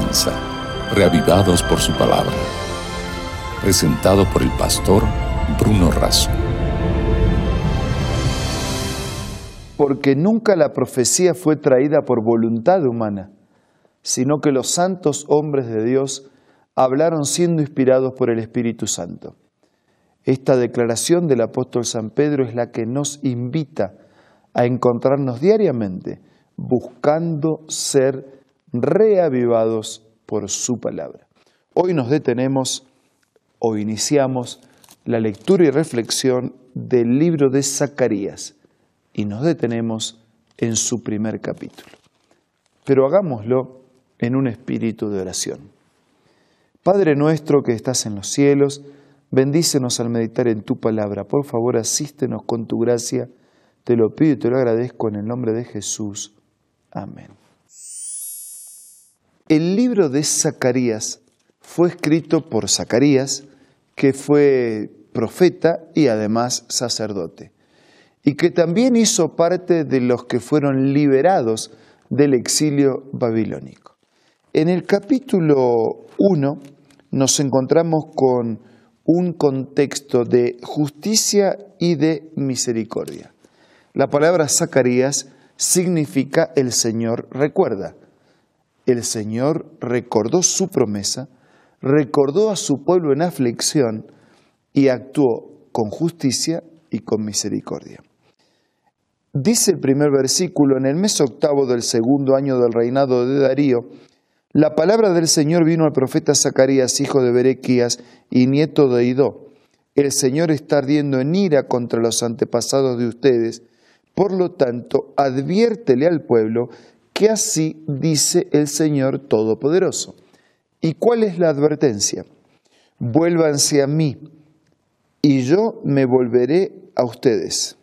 comienza, reavivados por su palabra. Presentado por el pastor Bruno Razo. Porque nunca la profecía fue traída por voluntad humana, sino que los santos hombres de Dios hablaron siendo inspirados por el Espíritu Santo. Esta declaración del apóstol San Pedro es la que nos invita a encontrarnos diariamente buscando ser reavivados por su palabra. Hoy nos detenemos o iniciamos la lectura y reflexión del libro de Zacarías y nos detenemos en su primer capítulo. Pero hagámoslo en un espíritu de oración. Padre nuestro que estás en los cielos, bendícenos al meditar en tu palabra. Por favor, asístenos con tu gracia. Te lo pido y te lo agradezco en el nombre de Jesús. Amén. El libro de Zacarías fue escrito por Zacarías, que fue profeta y además sacerdote, y que también hizo parte de los que fueron liberados del exilio babilónico. En el capítulo 1 nos encontramos con un contexto de justicia y de misericordia. La palabra Zacarías significa el Señor recuerda. El Señor recordó su promesa, recordó a su pueblo en aflicción y actuó con justicia y con misericordia. Dice el primer versículo: en el mes octavo del segundo año del reinado de Darío, la palabra del Señor vino al profeta Zacarías, hijo de Berequías y nieto de Idó. El Señor está ardiendo en ira contra los antepasados de ustedes. Por lo tanto, adviértele al pueblo que así dice el Señor Todopoderoso. ¿Y cuál es la advertencia? Vuélvanse a mí, y yo me volveré a ustedes.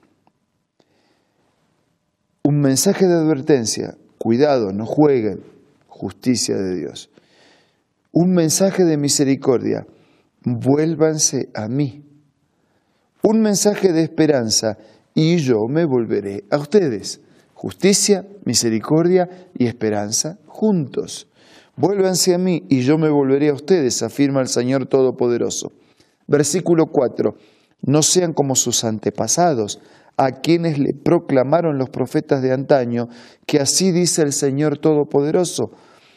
Un mensaje de advertencia: cuidado, no jueguen, justicia de Dios. Un mensaje de misericordia: vuélvanse a mí. Un mensaje de esperanza: y yo me volveré a ustedes. Justicia, misericordia y esperanza juntos. Vuélvanse a mí y yo me volveré a ustedes, afirma el Señor Todopoderoso. Versículo 4. No sean como sus antepasados, a quienes le proclamaron los profetas de antaño, que así dice el Señor Todopoderoso.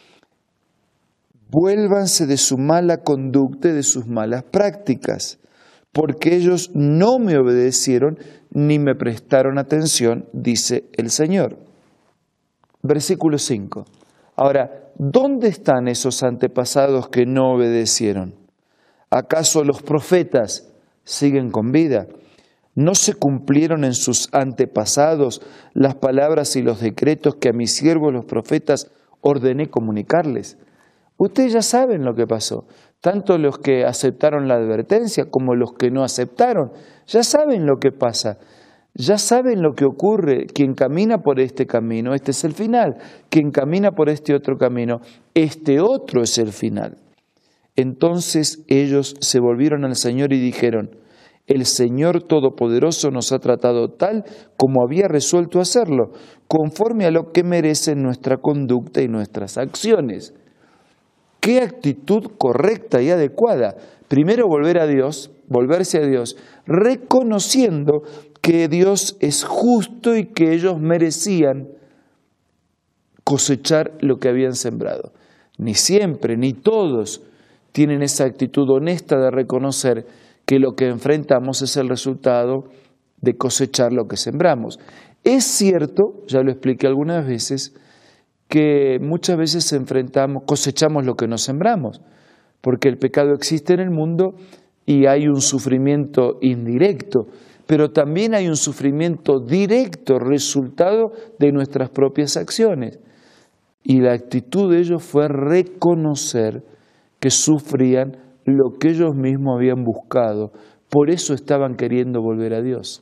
Vuélvanse de su mala conducta y de sus malas prácticas, porque ellos no me obedecieron ni me prestaron atención, dice el Señor. Versículo 5. Ahora, ¿dónde están esos antepasados que no obedecieron? ¿Acaso los profetas siguen con vida? ¿No se cumplieron en sus antepasados las palabras y los decretos que a mis siervos los profetas ordené comunicarles? Ustedes ya saben lo que pasó. Tanto los que aceptaron la advertencia como los que no aceptaron, ya saben lo que pasa, ya saben lo que ocurre. Quien camina por este camino, este es el final. Quien camina por este otro camino, este otro es el final. Entonces ellos se volvieron al Señor y dijeron: el Señor Todopoderoso nos ha tratado tal como había resuelto hacerlo, conforme a lo que merecen nuestra conducta y nuestras acciones. ¿Qué actitud correcta y adecuada? Primero volverse a Dios, reconociendo que Dios es justo y que ellos merecían cosechar lo que habían sembrado. Ni siempre, ni todos tienen esa actitud honesta de reconocer que lo que enfrentamos es el resultado de cosechar lo que sembramos. Es cierto, ya lo expliqué algunas veces, que muchas veces cosechamos lo que no sembramos, porque el pecado existe en el mundo y hay un sufrimiento indirecto, pero también hay un sufrimiento directo, resultado de nuestras propias acciones. Y la actitud de ellos fue reconocer que sufrían lo que ellos mismos habían buscado, por eso estaban queriendo volver a Dios.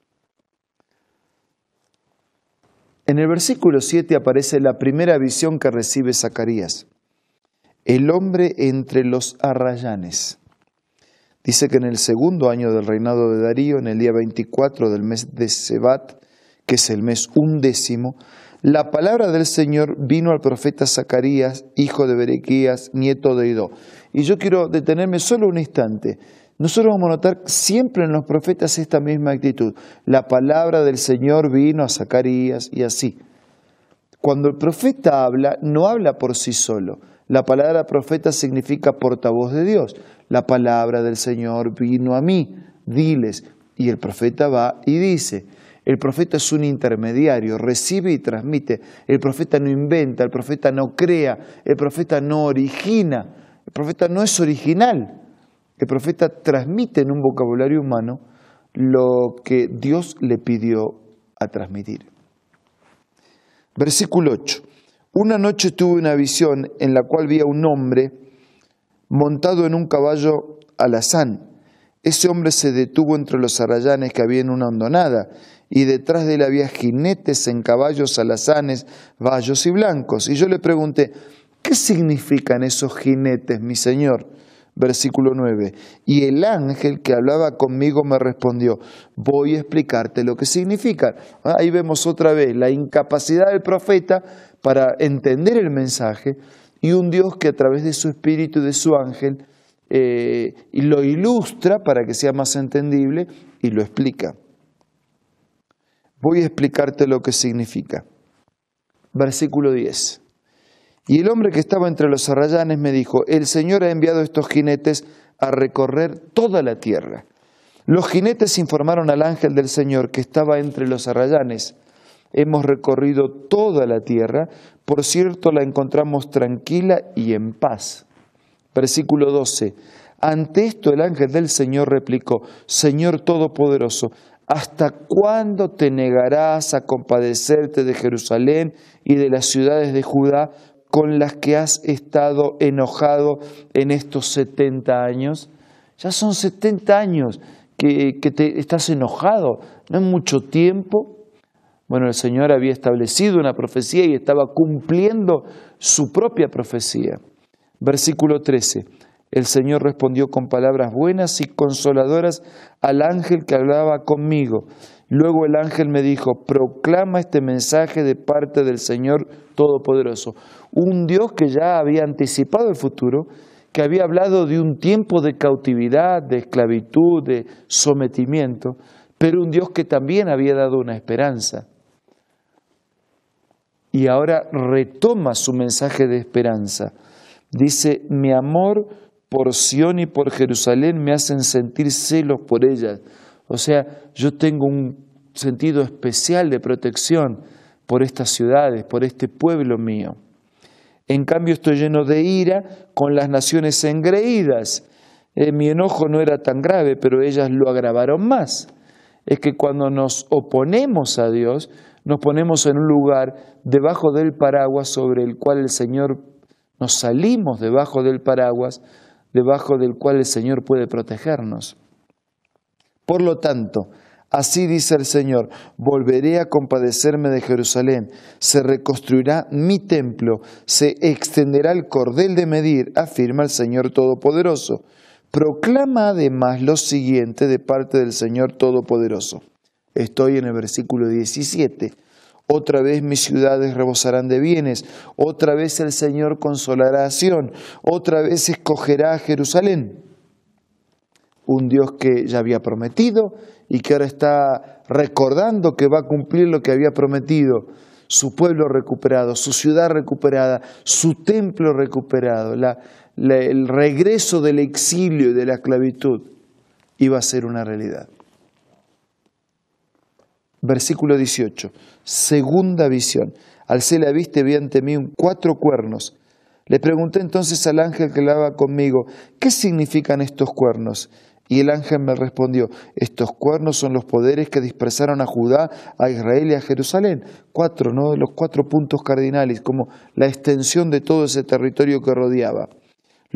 En el versículo 7 aparece la primera visión que recibe Zacarías: el hombre entre los arrayanes. Dice que en el segundo año del reinado de Darío, en el día 24 del mes de Sebat, que es el mes 11, la palabra del Señor vino al profeta Zacarías, hijo de Berequías, nieto de Idó. Y yo quiero detenerme solo un instante. Nosotros vamos a notar siempre en los profetas esta misma actitud. La palabra del Señor vino a Zacarías y así. Cuando el profeta habla, no habla por sí solo. La palabra profeta significa portavoz de Dios. La palabra del Señor vino a mí, diles. Y el profeta va y dice. El profeta es un intermediario, recibe y transmite. El profeta no inventa, el profeta no crea, el profeta no origina, el profeta no es original. El profeta transmite en un vocabulario humano lo que Dios le pidió a transmitir. Versículo 8. Una noche tuve una visión en la cual vi a un hombre montado en un caballo alazán. Ese hombre se detuvo entre los arrayanes que había en una hondonada, y detrás de él había jinetes en caballos alazanes, bayos y blancos. Y yo le pregunté, ¿qué significan esos jinetes, mi señor? Versículo 9. Y el ángel que hablaba conmigo me respondió, voy a explicarte lo que significan. Ahí vemos otra vez la incapacidad del profeta para entender el mensaje, y un Dios que a través de su espíritu y de su ángel y lo ilustra para que sea más entendible y lo explica. Voy a explicarte lo que significa. Versículo 10. Y el hombre que estaba entre los arrayanes me dijo, el Señor ha enviado estos jinetes a recorrer toda la tierra. Los jinetes informaron al ángel del Señor que estaba entre los arrayanes. Hemos recorrido toda la tierra, por cierto la encontramos tranquila y en paz. Versículo 12. Ante esto el ángel del Señor replicó, Señor Todopoderoso, ¿hasta cuándo te negarás a compadecerte de Jerusalén y de las ciudades de Judá con las que has estado enojado en estos 70 años? Ya son 70 años que te estás enojado, no es mucho tiempo. Bueno, el Señor había establecido una profecía y estaba cumpliendo su propia profecía. Versículo 13. El Señor respondió con palabras buenas y consoladoras al ángel que hablaba conmigo. Luego el ángel me dijo, proclama este mensaje de parte del Señor Todopoderoso. Un Dios que ya había anticipado el futuro, que había hablado de un tiempo de cautividad, de esclavitud, de sometimiento, pero un Dios que también había dado una esperanza. Y ahora retoma su mensaje de esperanza. Dice, mi amor por Sión y por Jerusalén me hacen sentir celos por ellas. O sea, yo tengo un sentido especial de protección por estas ciudades, por este pueblo mío. En cambio estoy lleno de ira con las naciones engreídas. Mi enojo no era tan grave, pero ellas lo agravaron más. Es que cuando nos oponemos a Dios, nos ponemos en un lugar debajo del paraguas sobre el cual el Señor, nos salimos debajo del paraguas, debajo del cual el Señor puede protegernos. Por lo tanto, así dice el Señor, volveré a compadecerme de Jerusalén, se reconstruirá mi templo, se extenderá el cordel de medir, afirma el Señor Todopoderoso. Proclama además lo siguiente de parte del Señor Todopoderoso. Estoy en el versículo 17. Otra vez mis ciudades rebosarán de bienes, otra vez el Señor consolará a Sión, otra vez escogerá a Jerusalén. Un Dios que ya había prometido y que ahora está recordando que va a cumplir lo que había prometido. Su pueblo recuperado, su ciudad recuperada, su templo recuperado, el regreso del exilio y de la esclavitud iba a ser una realidad. Versículo 18, segunda visión. Alcé la vista y vi ante mí 4 cuernos. Le pregunté entonces al ángel que hablaba conmigo, ¿qué significan estos cuernos? Y el ángel me respondió, estos cuernos son los poderes que dispersaron a Judá, a Israel y a Jerusalén. 4, ¿no? Los 4 puntos cardinales, como la extensión de todo ese territorio que rodeaba.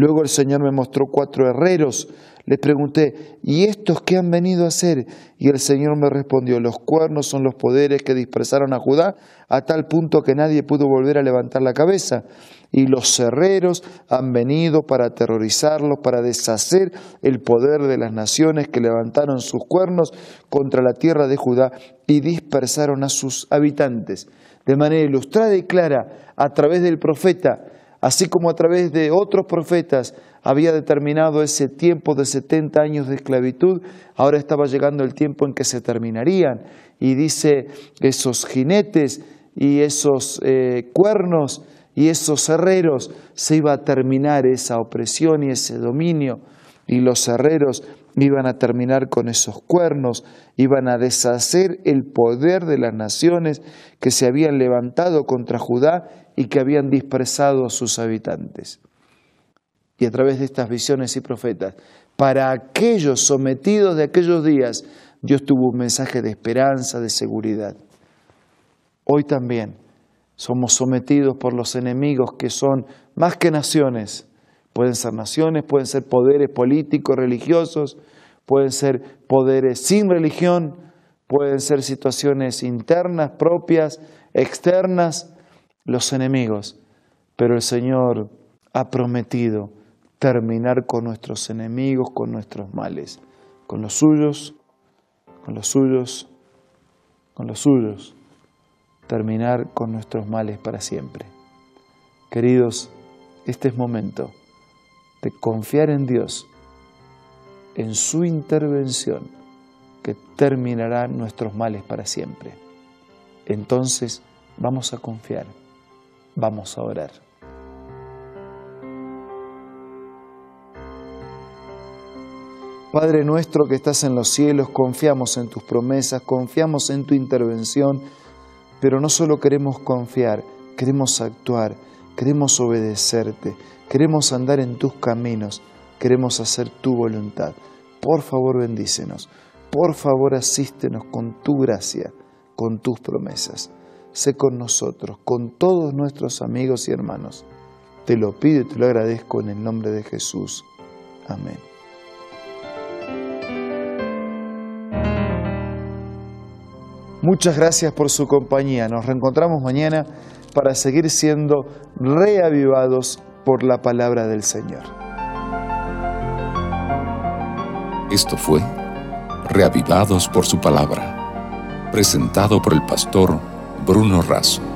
Luego el Señor me mostró 4 herreros. Les pregunté, ¿y estos qué han venido a hacer? Y el Señor me respondió, los cuernos son los poderes que dispersaron a Judá a tal punto que nadie pudo volver a levantar la cabeza. Y los herreros han venido para aterrorizarlos, para deshacer el poder de las naciones que levantaron sus cuernos contra la tierra de Judá y dispersaron a sus habitantes. De manera ilustrada y clara, a través del profeta, así como a través de otros profetas, había determinado ese tiempo de 70 años de esclavitud. Ahora estaba llegando el tiempo en que se terminarían. Y dice, esos jinetes y esos cuernos y esos herreros, se iba a terminar esa opresión y ese dominio. Y los herreros iban a terminar con esos cuernos, iban a deshacer el poder de las naciones que se habían levantado contra Judá y que habían dispersado a sus habitantes. Y a través de estas visiones y profetas, para aquellos sometidos de aquellos días, Dios tuvo un mensaje de esperanza, de seguridad. Hoy también somos sometidos por los enemigos que son más que naciones. Pueden ser naciones, pueden ser poderes políticos, religiosos, pueden ser poderes sin religión, pueden ser situaciones internas, propias, externas, los enemigos. Pero el Señor ha prometido terminar con nuestros enemigos, con nuestros males, con los suyos, con los suyos, con los suyos, terminar con nuestros males para siempre. Queridos, este es momento de confiar en Dios, en su intervención, que terminará nuestros males para siempre. Entonces, vamos a confiar, vamos a orar. Padre nuestro que estás en los cielos, confiamos en tus promesas, confiamos en tu intervención, pero no solo queremos confiar, queremos actuar, queremos obedecerte, queremos andar en tus caminos, queremos hacer tu voluntad. Por favor, bendícenos, por favor, asístenos con tu gracia, con tus promesas. Sé con nosotros, con todos nuestros amigos y hermanos. Te lo pido y te lo agradezco en el nombre de Jesús. Amén. Muchas gracias por su compañía. Nos reencontramos mañana para seguir siendo reavivados por la palabra del Señor. Esto fue Reavivados por su palabra, presentado por el pastor Bruno Razo.